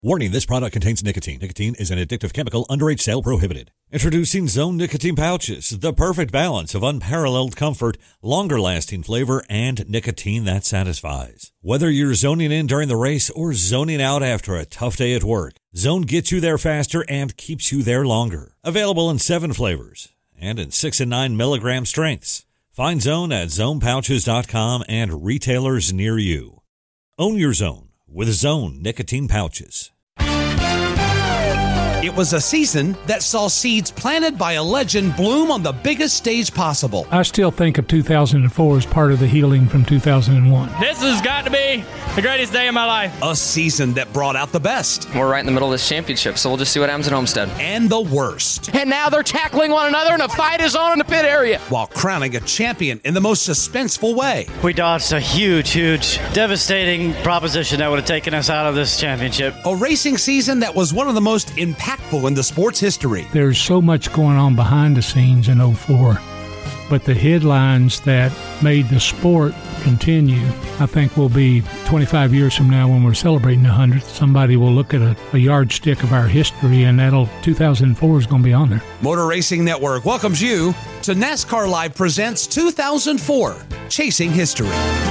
Warning, this product contains nicotine. Nicotine is an addictive chemical. Underage sale prohibited. Introducing Zone Nicotine Pouches, the perfect balance of unparalleled comfort, longer-lasting flavor, and nicotine that satisfies. Whether you're zoning in during the race or zoning out after a tough day at work, Zone gets you there faster and keeps you there longer. Available in 7 flavors and in 6 and 9 milligram strengths. Find Zone at zonepouches.com and retailers near you. Own your Zone with Zone Nicotine Pouches. It was a season that saw seeds planted by a legend bloom on the biggest stage possible. I still think of 2004 as part of the healing from 2001. This has got to be the greatest day of my life. A season that brought out the best. We're right in the middle of this championship, so we'll just see what happens at Homestead. And the worst. And now they're tackling one another and a fight is on in the pit area. While crowning a champion in the most suspenseful way. We dodged a huge, devastating proposition that would have taken us out of this championship. A racing season that was one of the most impactful in the sport's history. There's so much going on behind the scenes in 04, but the headlines that made the sport continue, I think, will be 25 years from now when we're celebrating the 100th. Somebody will look at a yardstick of our history, and 2004 is going to be on there. Motor Racing Network welcomes you to NASCAR Live presents 2004, Chasing History.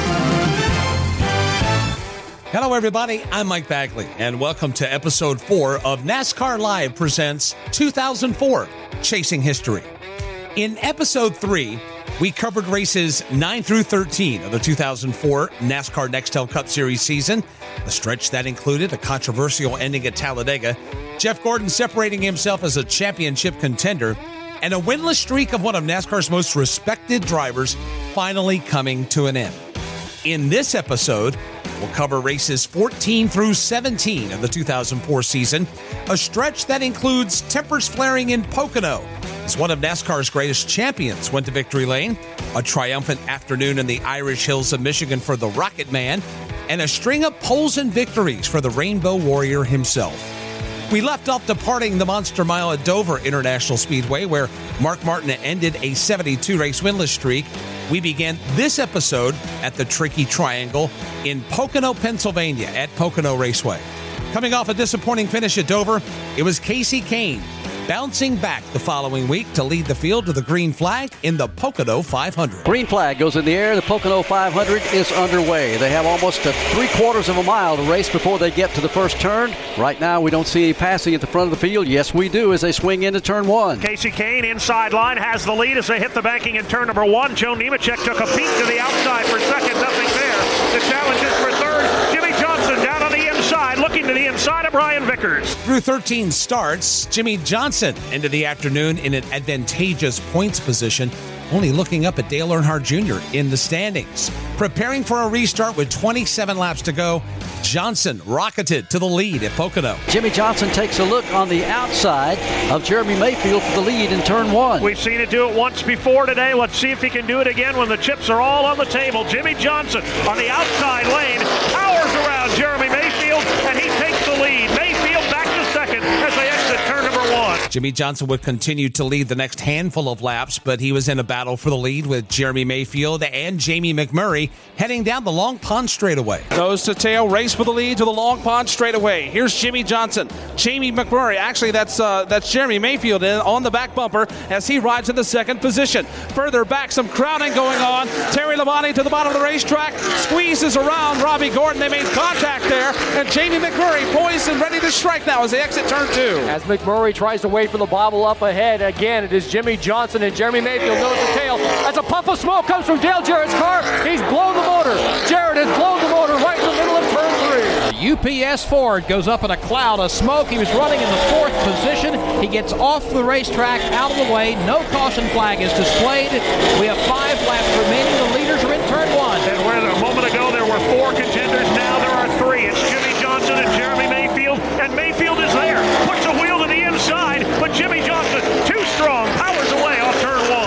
Hello, everybody. I'm Mike Bagley, and welcome to Episode 4 of NASCAR Live presents 2004, Chasing History. In Episode 3, we covered races 9 through 13 of the 2004 NASCAR Nextel Cup Series season, a stretch that included a controversial ending at Talladega, Jeff Gordon separating himself as a championship contender, and a winless streak of one of NASCAR's most respected drivers finally coming to an end. In this episode, we'll cover races 14 through 17 of the 2004 season, a stretch that includes tempers flaring in Pocono as one of NASCAR's greatest champions went to victory lane, a triumphant afternoon in the Irish Hills of Michigan for the Rocket Man, and a string of poles and victories for the Rainbow Warrior himself. We left off departing the Monster Mile at Dover International Speedway, where Mark Martin ended a 72-race winless streak. We began this episode at the Tricky Triangle in Pocono, Pennsylvania at Pocono Raceway. Coming off a disappointing finish at Dover, it was Kasey Kahne bouncing back the following week to lead the field to the green flag in the Pocono 500. Green flag goes in the air. The Pocono 500 is underway. They have almost 3/4 of a mile to race before they get to the first turn. Right now, we don't see any passing at the front of the field. Yes, we do as they swing into turn 1. Kasey Kahne inside line has the lead as they hit the banking in turn number 1. Joe Nemechek took a peek to the outside for second. Nothing there. The challenge is for third. Jimmie Johnson down on the inside, looking to the inside of Brian Vickers. Through 13 starts, Jimmie Johnson ended the afternoon in an advantageous points position, only looking up at Dale Earnhardt Jr. in the standings. Preparing for a restart with 27 laps to go, Johnson rocketed to the lead at Pocono. Jimmie Johnson takes a look on the outside of Jeremy Mayfield for the lead in turn 1. We've seen it do it once before today. Let's see if he can do it again when the chips are all on the table. Jimmie Johnson on the outside lane powers around Jeremy Mayfield, and he takes the lead. Mayfield back to second as they exit turn number 1. Jimmie Johnson would continue to lead the next handful of laps, but he was in a battle for the lead with Jeremy Mayfield and Jamie McMurray heading down the Long Pond straightaway. Nose to tail race for the lead to the Long Pond straightaway. Here's Jimmie Johnson. Jamie McMurray, actually that's Jeremy Mayfield on the back bumper as he rides in the second position. Further back, some crowding going on. Terry Labonte to the bottom of the racetrack, squeezes around Robbie Gordon. They made contact there, and Jamie McMurray poised and ready to strike now as they exit turn 2. As McMurray tries to wait for the bobble up ahead, again it is Jimmie Johnson and Jeremy Mayfield nose to tail. As a puff of smoke comes from Dale Jarrett's car, he's blown the motor. Jarrett has blown the motor right in the middle of turn 3. UPS Ford goes up in a cloud of smoke. He was running in the 4th position. He gets off the racetrack, out of the way. No caution flag is displayed. We have 5 laps remaining. The leaders are in turn 1. And where a moment ago there were 4 contenders, now there are 3. It's Jimmie Johnson and Jeremy Mayfield, and Mayfield is there. Puts the wheel to the inside, but Jimmie Johnson, too strong, powers away off turn 1.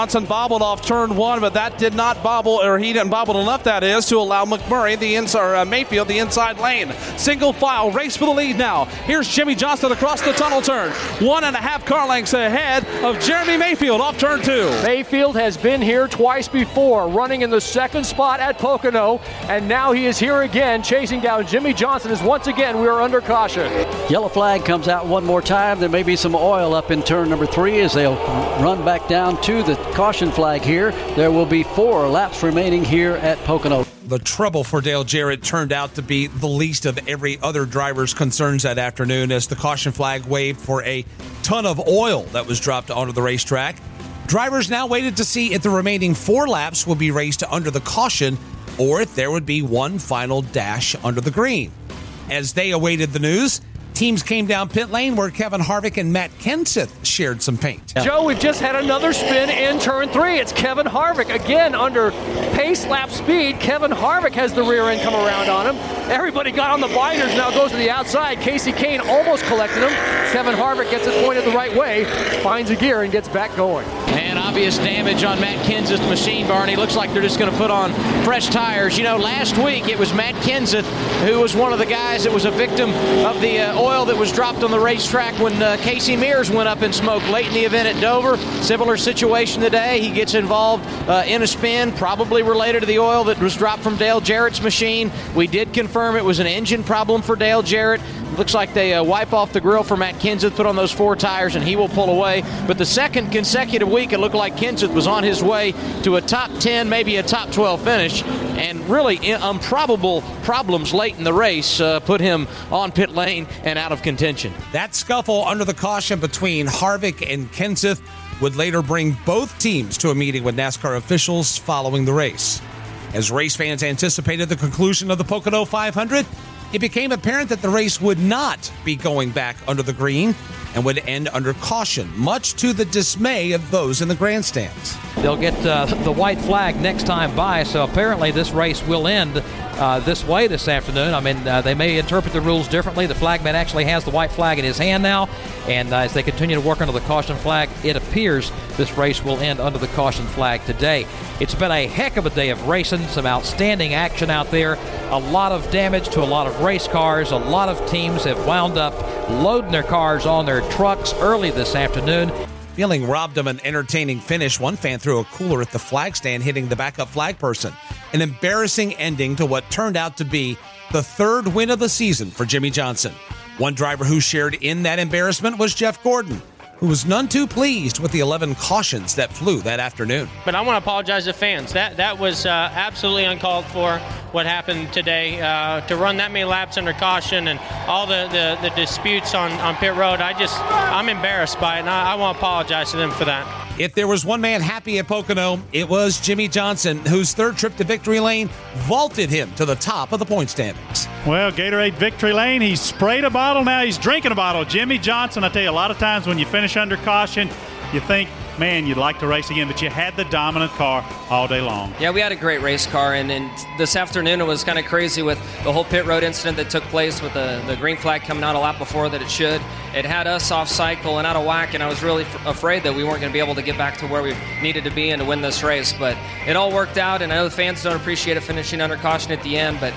Johnson bobbled off turn 1, but that did not bobble, or he didn't bobble enough, that is, to allow McMurray, Mayfield, the inside lane. Single file, race for the lead now. Here's Jimmie Johnson across the tunnel turn. 1.5 car lengths ahead of Jeremy Mayfield off turn 2. Mayfield has been here twice before, running in the second spot at Pocono, and now he is here again, chasing down Jimmie Johnson, as once again we are under caution. Yellow flag comes out one more time. There may be some oil up in turn number 3 as they'll run back down to the caution flag here. There will be 4 laps remaining here at Pocono. The trouble for Dale Jarrett turned out to be the least of every other driver's concerns that afternoon, as the caution flag waved for a ton of oil that was dropped onto the racetrack. Drivers now waited to see if the remaining 4 laps would be raced under the caution or if there would be one final dash under the green. As they awaited the news, teams came down pit lane where Kevin Harvick and Matt Kenseth shared some paint. Joe, we've just had another spin in turn 3. It's Kevin Harvick again under pace lap speed. Kevin Harvick has the rear end come around on him. Everybody got on the binders, now goes to the outside. Casey Kane almost collected him. Kevin Harvick gets it pointed the right way, finds a gear and gets back going. And obvious damage on Matt Kenseth's machine, Barney. Looks like they're just going to put on fresh tires. You know, last week it was Matt Kenseth who was one of the guys that was a victim of the oil that was dropped on the racetrack when Casey Mears went up in smoke late in the event at Dover. Similar situation today. He gets involved in a spin, probably related to the oil that was dropped from Dale Jarrett's machine. We did confirm it was an engine problem for Dale Jarrett. Looks like they wipe off the grill for Matt Kenseth, put on those 4 tires, and he will pull away. But the second consecutive week, it looked like Kenseth was on his way to a top 10, maybe a top 12 finish. And really improbable problems late in the race put him on pit lane and out of contention. That scuffle under the caution between Harvick and Kenseth would later bring both teams to a meeting with NASCAR officials following the race. As race fans anticipated the conclusion of the Pocono 500, it became apparent that the race would not be going back under the green and would end under caution, much to the dismay of those in the grandstands. They'll get the white flag next time by, so apparently this race will end this way this afternoon. I mean, they may interpret the rules differently. The flagman actually has the white flag in his hand now, and as they continue to work under the caution flag, it appears this race will end under the caution flag today. It's been a heck of a day of racing, some outstanding action out there, a lot of damage to a lot of race cars. A lot of teams have wound up loading their cars on their trucks early this afternoon. Feeling robbed of an entertaining finish, one fan threw a cooler at the flag stand, hitting the backup flag person. An embarrassing ending to what turned out to be the 3rd win of the season for Jimmie Johnson. One driver who shared in that embarrassment was Jeff Gordon, who was none too pleased with the 11 cautions that flew that afternoon. But I want to apologize to fans. That was absolutely uncalled for, what happened today. To run that many laps under caution and all the disputes on pit road, I'm embarrassed by it, and I want to apologize to them for that. If there was one man happy at Pocono, it was Jimmie Johnson, whose 3rd trip to victory lane vaulted him to the top of the point standings. Well, Gatorade Victory Lane, he's sprayed a bottle, now he's drinking a bottle. Jimmie Johnson, I tell you, a lot of times when you finish under caution, you think, man, you'd like to race again, but you had the dominant car all day long. Yeah, we had a great race car, and this afternoon it was kind of crazy with the whole pit road incident that took place with the green flag coming out a lap before that it should. It had us off cycle and out of whack, and I was really afraid that we weren't going to be able to get back to where we needed to be and to win this race, but it all worked out, and I know the fans don't appreciate it finishing under caution at the end, but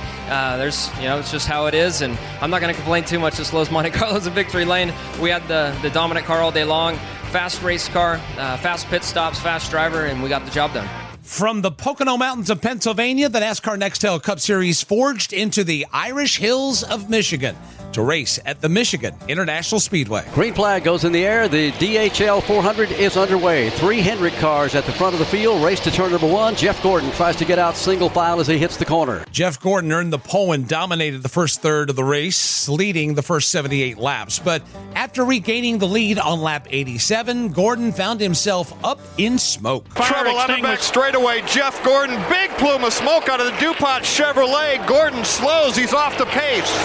it's just how it is, and I'm not going to complain too much. This Los Monte Carlos in victory lane. We had the dominant car all day long. Fast race car, fast pit stops, fast driver, and we got the job done. From the Pocono Mountains of Pennsylvania, the NASCAR Nextel Cup Series forged into the Irish Hills of Michigan to race at the Michigan International Speedway. Green flag goes in the air. The DHL 400 is underway. 3 Hendrick cars at the front of the field. Race to turn number 1. Jeff Gordon tries to get out single file as he hits the corner. Jeff Gordon earned the pole and dominated the first third of the race, leading the first 78 laps. But after regaining the lead on lap 87, Gordon found himself up in smoke. Trouble on the back straightaway. Jeff Gordon, big plume of smoke out of the DuPont Chevrolet. Gordon slows. He's off the pace.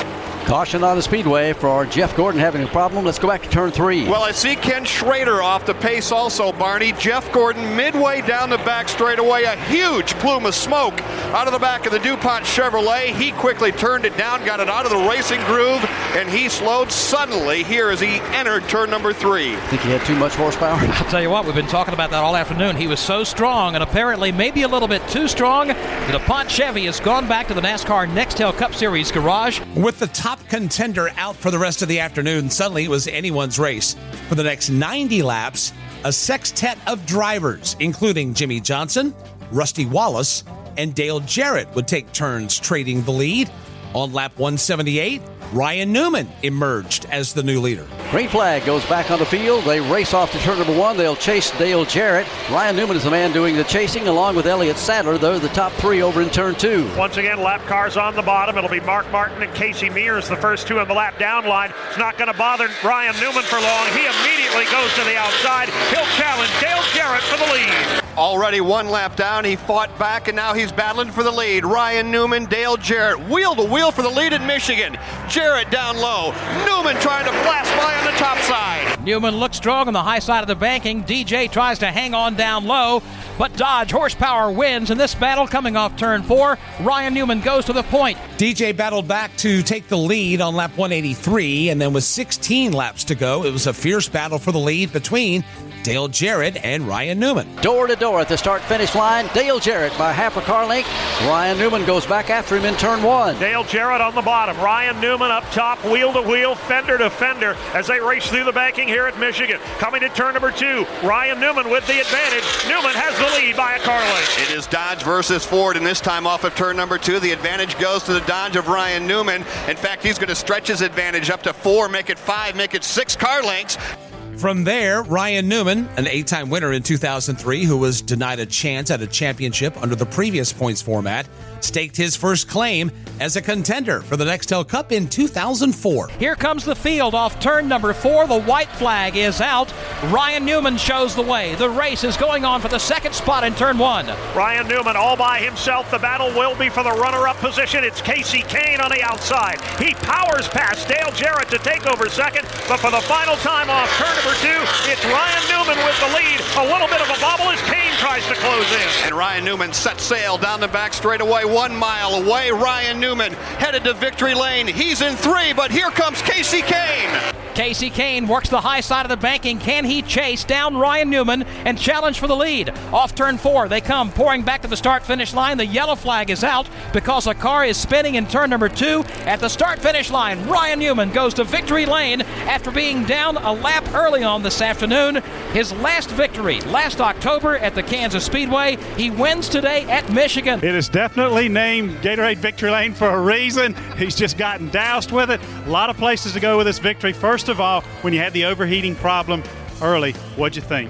Caution on the speedway for Jeff Gordon having a problem. Let's go back to turn 3. Well, I see Ken Schrader off the pace also, Barney. Jeff Gordon midway down the back straightaway, a huge plume of smoke out of the back of the DuPont Chevrolet. He quickly turned it down, got it out of the racing groove, and he slowed suddenly here as he entered turn number 3. Think he had too much horsepower? I'll tell you what, we've been talking about that all afternoon. He was so strong, and apparently maybe a little bit too strong. The DuPont Chevy has gone back to the NASCAR Nextel Cup Series garage. With the top contender out for the rest of the afternoon, suddenly it was anyone's race. For the next 90 laps, a sextet of drivers, including Jimmie Johnson, Rusty Wallace, and Dale Jarrett, would take turns trading the lead. On lap 178, Ryan Newman emerged as the new leader. Green flag goes back on the field. They race off to turn number 1. They'll chase Dale Jarrett. Ryan Newman is the man doing the chasing along with Elliott Sadler. They're the top 3 over in turn 2. Once again, lap cars on the bottom. It'll be Mark Martin and Casey Mears, the first 2 on the lap down line. It's not going to bother Ryan Newman for long. He immediately goes to the outside. He'll challenge Dale Jarrett for the lead. Already 1 lap down, he fought back, and now he's battling for the lead. Ryan Newman, Dale Jarrett, wheel to wheel for the lead in Michigan. Jarrett down low. Newman trying to blast by on the top side. Newman looks strong on the high side of the banking. DJ tries to hang on down low, but Dodge Horsepower wins in this battle coming off turn 4. Ryan Newman goes to the point. DJ battled back to take the lead on lap 183, and then with 16 laps to go, it was a fierce battle for the lead between Dale Jarrett and Ryan Newman. Door to door at the start-finish line. Dale Jarrett by half a car length. Ryan Newman goes back after him in turn 1. Dale Jarrett on the bottom. Ryan Newman up top, wheel to wheel, fender to fender as they race through the banking here at Michigan. Coming to turn number 2, Ryan Newman with the advantage. Newman has the lead by a car length. It is Dodge versus Ford, and this time off of turn number 2, the advantage goes to the Dodge of Ryan Newman. In fact, he's going to stretch his advantage up to 4, make it 5, make it 6 car lengths. From there, Ryan Newman, an 8-time winner in 2003 who was denied a chance at a championship under the previous points format, staked his first claim as a contender for the Nextel Cup in 2004. Here comes the field off turn number 4. The white flag is out. Ryan Newman shows the way. The race is going on for the second spot in turn 1. Ryan Newman all by himself. The battle will be for the runner-up position. It's Casey Kane on the outside. He powers past Dale Jarrett to take over second, but for the final time off turn number 2, it's Ryan Newman with the lead. A little bit of a bobble as Kane tries to close in. And Ryan Newman sets sail down the back straightaway, 1 mile away. Ryan Newman headed to victory lane. He's in 3, but here comes Casey Kane. Casey Kane works the high side of the banking. Can he chase down Ryan Newman and challenge for the lead? Off turn 4, they come pouring back to the start-finish line. The yellow flag is out because a car is spinning in turn number 2. At the start-finish line, Ryan Newman goes to victory lane after being down a lap early on this afternoon. His last victory last October at the Kansas Speedway. He wins today at Michigan. It is definitely named Gatorade Victory Lane for a reason. He's just gotten doused with it. A lot of places to go with this victory. First of all, when you had the overheating problem early, what'd you think?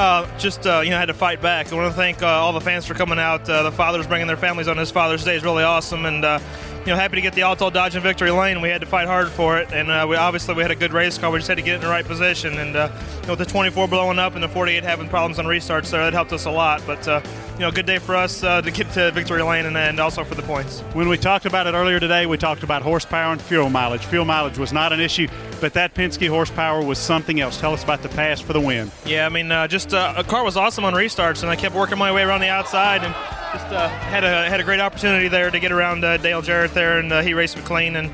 Had to fight back. I want to thank all the fans for coming out. The fathers bringing their families on this Father's Day is really awesome, and happy to get the All-Told Dodge in victory lane. We had to fight hard for it, and we had a good race car. We just had to get in the right position, and with the 24 blowing up and the 48 having problems on restarts there, that helped us a lot. But good day for us to get to victory lane and also for the points. When we talked about it earlier today, we talked about horsepower and fuel mileage. Fuel mileage was not an issue, but that Penske horsepower was something else. Tell us about the pass for the win. Yeah, a car was awesome on restarts, and I kept working my way around the outside and just had a great opportunity there to get around Dale Jarrett there, and he raced me clean, and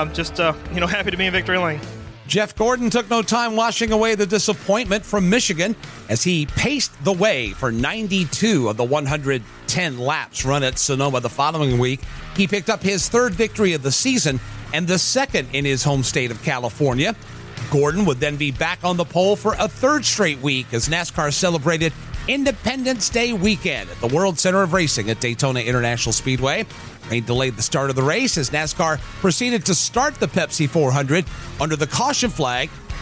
happy to be in victory lane. Jeff Gordon took no time washing away the disappointment from Michigan as he paced the way for 92 of the 110 laps run at Sonoma the following week. He picked up his 3rd victory of the season and the 2nd in his home state of California. Gordon would then be back on the pole for a 3rd straight week as NASCAR celebrated Independence Day weekend at the World Center of Racing at Daytona International Speedway. Rain delayed the start of the race as NASCAR proceeded to start the Pepsi 400 under the caution flag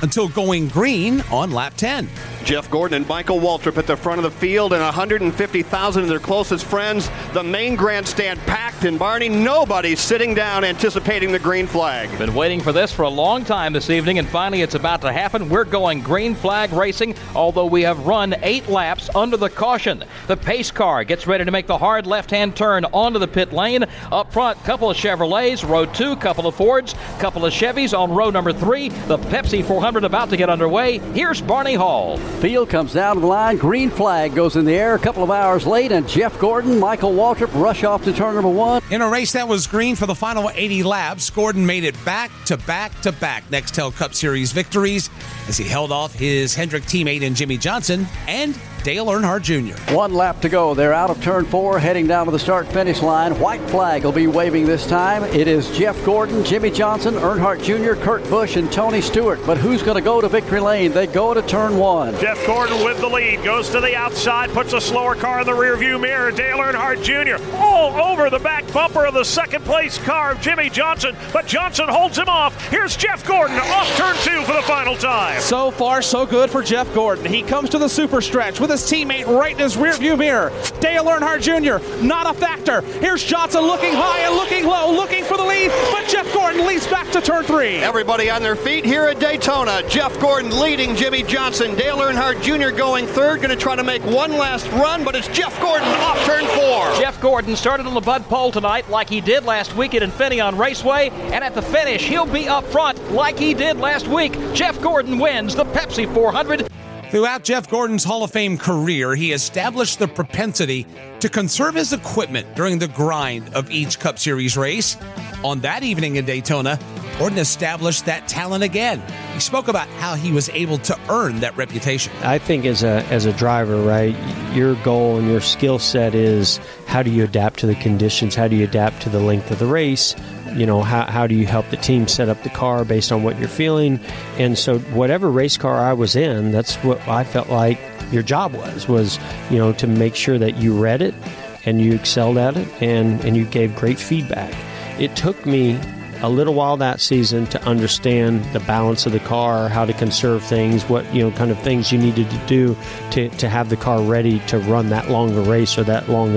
until going green on lap 10. Jeff Gordon and Michael Waltrip at the front of the field, and 150,000 of their closest friends. The main grandstand packed, and Barney, nobody's sitting down anticipating the green flag. Been waiting for this for a long time this evening, and finally it's about to happen. We're going green flag racing, although we have run 8 laps under the caution. The pace car gets ready to make the hard left-hand turn onto the pit lane. Up front, couple of Chevrolets, row 2, couple of Fords, couple of Chevys on row number 3. The Pepsi 400 about to get underway. Here's Barney Hall. Field comes down the line. Green flag goes in the air a couple of hours late, and Jeff Gordon, Michael Waltrip rush off to turn number 1. In a race that was green for the final 80 laps, Gordon made it back to back to back Nextel Cup Series victories as he held off his Hendrick teammate in Jimmy Johnson and Dale Earnhardt Jr. 1 lap to go. They're out of turn 4, heading down to the start-finish line. White flag will be waving this time. It is Jeff Gordon, Jimmy Johnson, Earnhardt Jr., Kurt Busch, and Tony Stewart. But who's going to go to victory lane? They go to turn 1. Jeff Gordon with the lead, goes to the outside, puts a slower car in the rearview mirror. Dale Earnhardt Jr. all over the back bumper of the second-place car of Jimmy Johnson, but Johnson holds him off. Here's Jeff Gordon off turn 2 for the final time. So far, so good for Jeff Gordon. He comes to the super stretch with his teammate right in his rearview mirror. Dale Earnhardt Jr., not a factor. Here's Johnson looking high and looking low, looking for the lead, but Jeff Gordon leads back to turn 3. Everybody on their feet here at Daytona. Jeff Gordon leading Jimmy Johnson. Dale Earnhardt Jr. going third, going to try to make one last run, but it's Jeff Gordon off turn 4. Jeff Gordon started on the Bud pole tonight like he did last week at Infineon Raceway, and at the finish, he'll be up front like he did last week. Jeff Gordon wins the Pepsi 400. Throughout Jeff Gordon's Hall of Fame career, he established the propensity to conserve his equipment during the grind of each Cup Series race. On that evening in Daytona, Gordon established that talent again. He spoke about how he was able to earn that reputation. I think as a driver, right, your goal and your skill set is how do you adapt to the conditions? How do you adapt to the length of the race? You know, how do you help the team set up the car based on what you're feeling? And so whatever race car I was in, that's what I felt like your job was, you know, to make sure that you read it and you excelled at it and you gave great feedback. It took me a little while that season to understand the balance of the car, how to conserve things, what, you know, kind of things you needed to do to have the car ready to run that long of a race or that long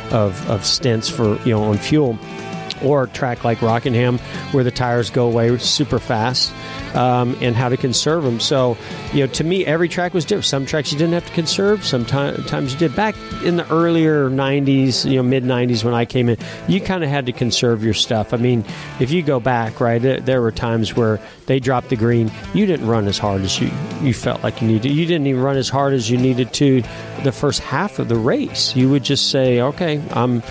of stints for, you know, on fuel. Or a track like Rockingham where the tires go away super fast, and how to conserve them. So, you know, to me, every track was different. Some tracks you didn't have to conserve. Sometimes you did. Back in the earlier 90s, you know, mid-90s when I came in, you kind of had to conserve your stuff. I mean, if you go back, right, there were times where they dropped the green. You didn't run as hard as you felt like you needed. You didn't even run as hard as you needed to the first half of the race. You would just say, okay, I'm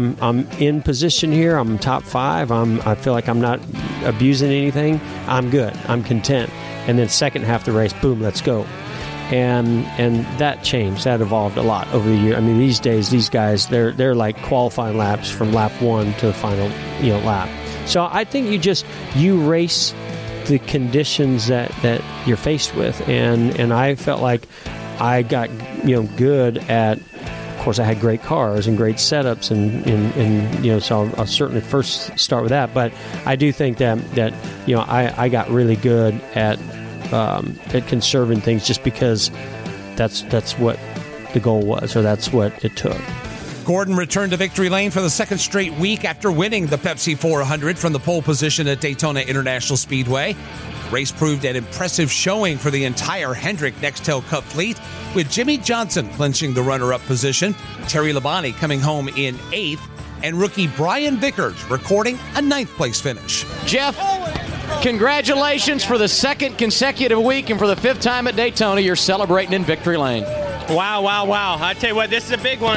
in position here. I'm top 5. I feel like I'm not abusing anything. I'm good. I'm content. And then second half of the race, boom, let's go. And that changed. That evolved a lot over the year. I mean, these days, these guys, they're like qualifying laps from lap 1 to the final, you know, lap. So I think you race the conditions that you're faced with. And I felt like I got, you know, good at. Of course, I had great cars and great setups, and you know, so I'll certainly first start with that. But I do think that you know, I got really good at conserving things just because that's what the goal was, or that's what it took. Gordon returned to victory lane for the second straight week after winning the Pepsi 400 from the pole position at Daytona International Speedway. Race proved an impressive showing for the entire Hendrick Nextel Cup fleet, with Jimmy Johnson clinching the runner-up position, Terry Labonte coming home in 8th, and rookie Brian Vickers recording a 9th place finish. Jeff, congratulations for the second consecutive week, and for the 5th time at Daytona, you're celebrating in victory lane. Wow. I tell you what, this is a big one.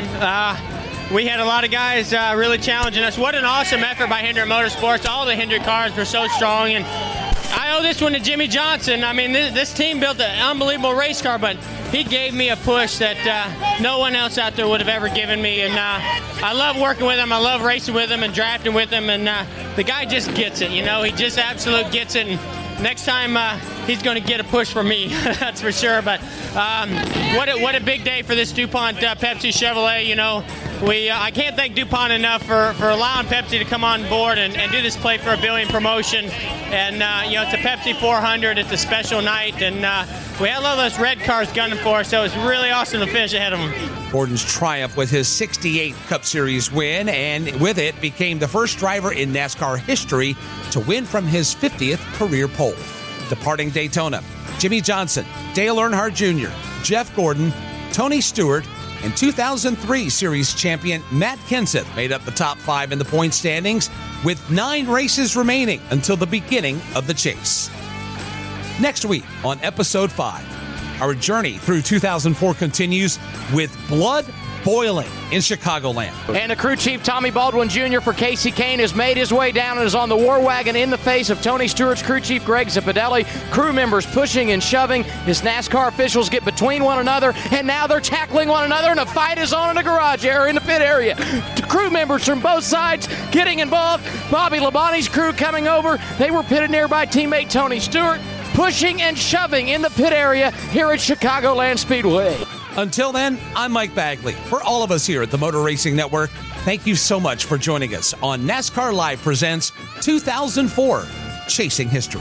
We had a lot of guys really challenging us. What an awesome effort by Hendrick Motorsports. All the Hendrick cars were so strong, and I owe this one to Jimmy Johnson. I mean, this team built an unbelievable race car, but he gave me a push that no one else out there would have ever given me. And I love working with him. I love racing with him and drafting with him. And the guy just gets it, you know. He just absolutely gets it. And next time he's going to get a push from me, that's for sure. But what a big day for this DuPont Pepsi Chevrolet, you know. I can't thank DuPont enough for allowing Pepsi to come on board and do this play for a billion promotion. And, it's a Pepsi 400. It's a special night. And we had a lot of those red cars gunning for us, so it's really awesome to finish ahead of them. Gordon's triumph with his 68th Cup Series win, and with it became the first driver in NASCAR history to win from his 50th career pole. Departing Daytona, Jimmie Johnson, Dale Earnhardt Jr., Jeff Gordon, Tony Stewart, and 2003 Series champion Matt Kenseth made up the top 5 in the point standings, with 9 races remaining until the beginning of the chase. Next week on Episode 5, our journey through 2004 continues with blood boiling in Chicagoland. And the crew chief Tommy Baldwin Jr. for Casey Kane has made his way down and is on the war wagon in the face of Tony Stewart's crew chief Greg Zipadelli. Crew members pushing and shoving. His NASCAR officials get between one another, and now they're tackling one another, and a fight is on in the garage area, in the pit area. The crew members from both sides getting involved. Bobby Labonte's crew coming over. They were pitted near by teammate Tony Stewart, pushing and shoving in the pit area here at Chicagoland Speedway. Until then, I'm Mike Bagley. For all of us here at the Motor Racing Network, thank you so much for joining us on NASCAR Live Presents 2004 Chasing History.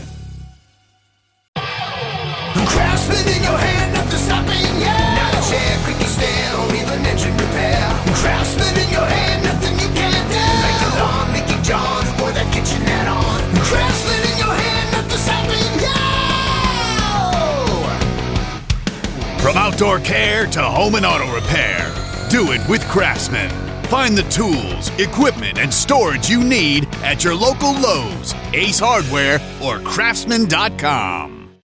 Craftsman in your hand, nothing stopping, yeah. Not a chair, quickie stand, or even engine repair. Craftsman in your hand, nothing you can't do. Like the lawn, Mickey John, or that kitchen add-on. Craftsman in your hand, nothing stopping, yeah. From outdoor care to home and auto repair, do it with Craftsman. Find the tools, equipment, and storage you need at your local Lowe's, Ace Hardware, or Craftsman.com.